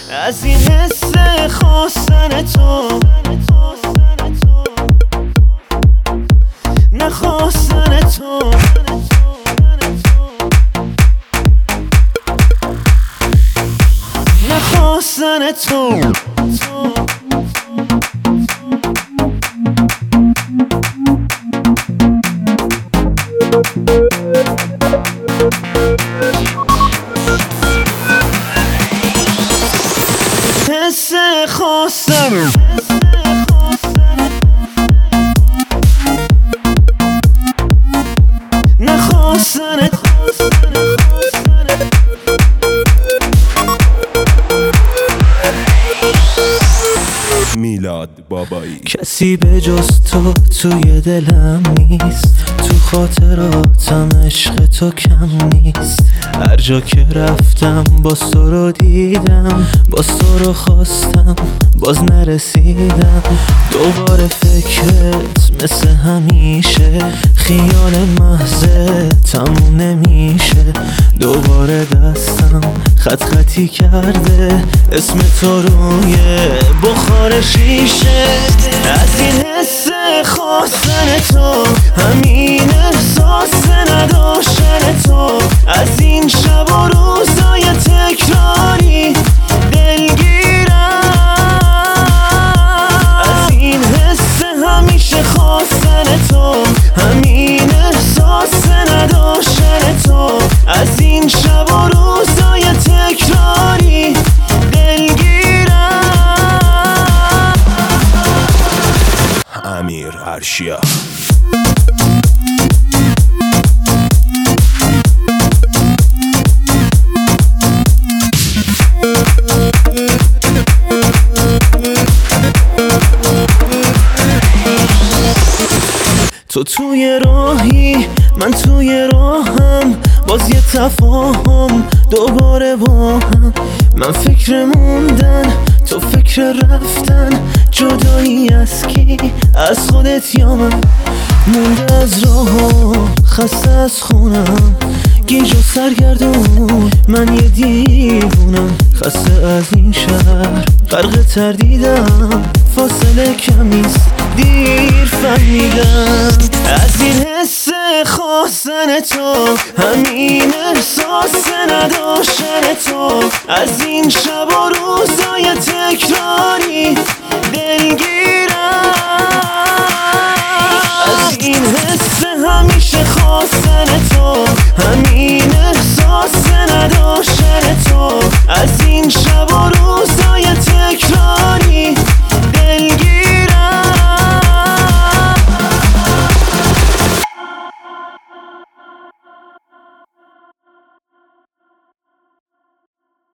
از این حس خواستن تو، نخواستن تو، نخواستن تو. حس خواستن، نخواستن. میلاد بابایی. کسی به جز تو توی دلم نیست، تو خاطراتم عشق تو کم نیست. هر جا که رفتم باز تو رو دیدم، باز تو رو خواستم باز نرسیدم. دوباره فکرت مثل همیشه، خیال محض تموم نمیشه. دوباره دستم خط خطی کرده اسم تو روی بخار شیشه. از این حس خواستن تو، همین احساس نداشتن تو، از این شب و روزای تکراری دلگیرم. از این حس همیشه خواستن تو، همین احساس نداشتن تو، از این شب و روزای تکراری دلگیرم. امیر ارشیا. تو توی راهی من توی راهم، باز یه تفاهم دوباره با هم. من فکر موندن تو فکر رفتن، جدایی از کی؟ از خودت یا من؟ مونده از راه خسته از خونم، گیج و سرگردون من یه دیوونم. خسته از این شهر غرق تردیدم، فاصله کمیست دیر فهمیدم. از این حس خواستن تو، همین احساس نداشتن تو، از این شب و روز